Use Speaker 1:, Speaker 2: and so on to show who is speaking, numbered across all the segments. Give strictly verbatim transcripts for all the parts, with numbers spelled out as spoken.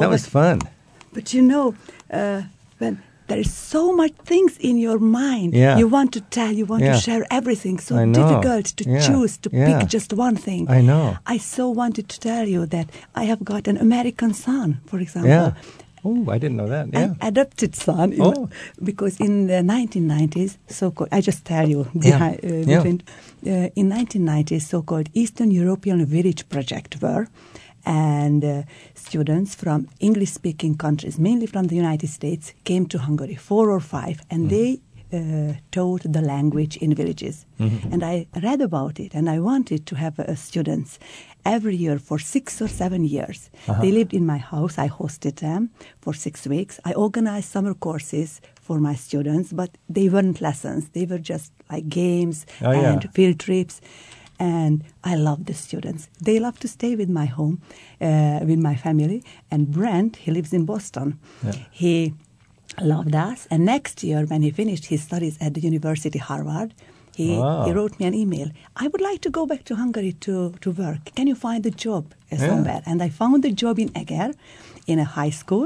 Speaker 1: that was fun.
Speaker 2: But you know, uh, when there is so much things in your mind,
Speaker 1: Yeah.
Speaker 2: you want to tell, you want
Speaker 1: Yeah.
Speaker 2: to share everything. So
Speaker 1: I know.
Speaker 2: difficult to
Speaker 1: Yeah.
Speaker 2: choose, to
Speaker 1: Yeah.
Speaker 2: pick just one thing.
Speaker 1: I know.
Speaker 2: I so wanted to tell you that I have got an American son, for example.
Speaker 1: Yeah. Oh, I didn't know that. Yeah.
Speaker 2: An adopted son, in-
Speaker 1: Oh.
Speaker 2: because in the nineteen nineties, so-called, I just tell you,
Speaker 1: Yeah.
Speaker 2: behind, uh,
Speaker 1: Yeah.
Speaker 2: between, uh, in nineteen nineties, so-called Eastern European Village Project were, and uh, students from English-speaking countries, mainly from the United States, came to Hungary, four or five, and
Speaker 1: Mm-hmm.
Speaker 2: they uh, taught the language in villages.
Speaker 1: Mm-hmm.
Speaker 2: And I read about it, and I wanted to have uh, students every year for six or seven years.
Speaker 1: Uh-huh.
Speaker 2: They lived in my house. I hosted them for six weeks. I organized summer courses for my students, but they weren't lessons. They were just like games
Speaker 1: Oh, yeah.
Speaker 2: and field trips. And I love the students. They love to stay with my home, uh, with my family. And Brent, he lives in Boston.
Speaker 1: Yeah.
Speaker 2: He loved us. And next year, when he finished his studies at the University Harvard, he,
Speaker 1: Wow.
Speaker 2: he wrote me an email. I would like to go back to Hungary to, to work. Can you find a job uh,
Speaker 1: Yeah.
Speaker 2: somewhere? And I found a job in Eger, in a high school.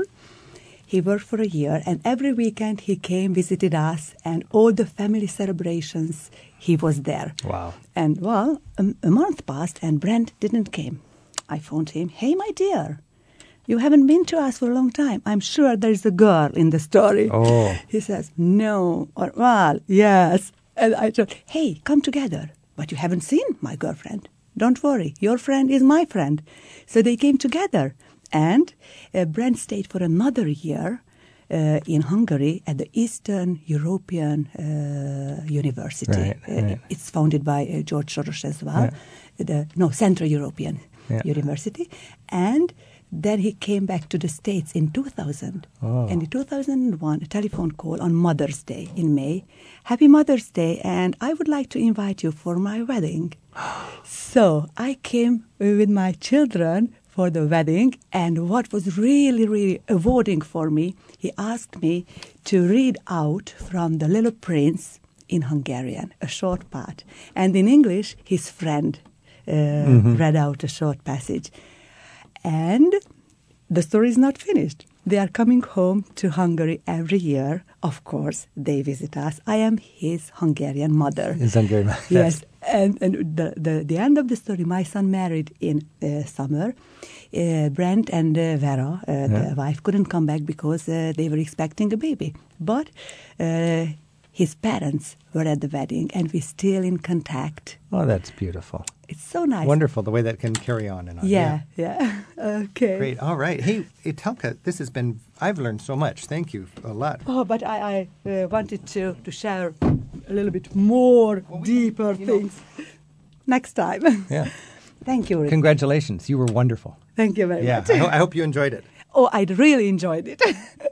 Speaker 2: He worked for a year, and every weekend he came, visited us, and all the family celebrations, he was there.
Speaker 1: Wow.
Speaker 2: And, well, a, a month passed, and Brent didn't came. I phoned him, hey, my dear, you haven't been to us for a long time. I'm sure there's a girl in the story.
Speaker 1: Oh.
Speaker 2: He says, no, or, well, yes. And I told, hey, come together. But you haven't seen my girlfriend. Don't worry, your friend is my friend. So they came together. And uh, Brent stayed for another year uh, in Hungary at the Eastern European uh, University.
Speaker 1: Right, right.
Speaker 2: Uh, it's founded by uh, George Soros as well.
Speaker 1: Yeah.
Speaker 2: The, no, Central European
Speaker 1: Yeah.
Speaker 2: University. And then he came back to the States in two thousand.
Speaker 1: Oh.
Speaker 2: And in two thousand one, a telephone call on Mother's Day in May. Happy Mother's Day, and I would like to invite you for my wedding. So I came with my children for the wedding, and what was really, really rewarding for me, he asked me to read out from The Little Prince in Hungarian, a short part. And in English, his friend uh,
Speaker 1: Mm-hmm.
Speaker 2: read out a short passage. And the story is not finished. They are coming home to Hungary every year. Of course, they visit us. I am his Hungarian mother.
Speaker 1: It's Hungarian.
Speaker 2: Yes, and, and the, the, the end of the story, my son married in uh, summer. Uh, Brent and uh, Vera, uh,
Speaker 1: Yeah.
Speaker 2: the wife, couldn't come back because uh, they were expecting a baby. But uh, his parents were at the wedding, and we're still in contact.
Speaker 1: Oh, that's beautiful.
Speaker 2: It's so nice.
Speaker 3: Wonderful the way that can carry on and on.
Speaker 2: Yeah, yeah. Okay.
Speaker 3: Great. All right. Hey, Etelka, this has been, I've learned so much. Thank you a lot.
Speaker 2: Oh, but I, I uh, wanted to, to share a little bit more, deeper
Speaker 3: you know-
Speaker 2: things next time.
Speaker 1: Yeah.
Speaker 2: Thank you, Rick.
Speaker 1: Congratulations. You were wonderful.
Speaker 2: Thank you very
Speaker 3: Yeah,
Speaker 2: much.
Speaker 3: I, ho- I hope you enjoyed it.
Speaker 2: Oh, I really enjoyed it.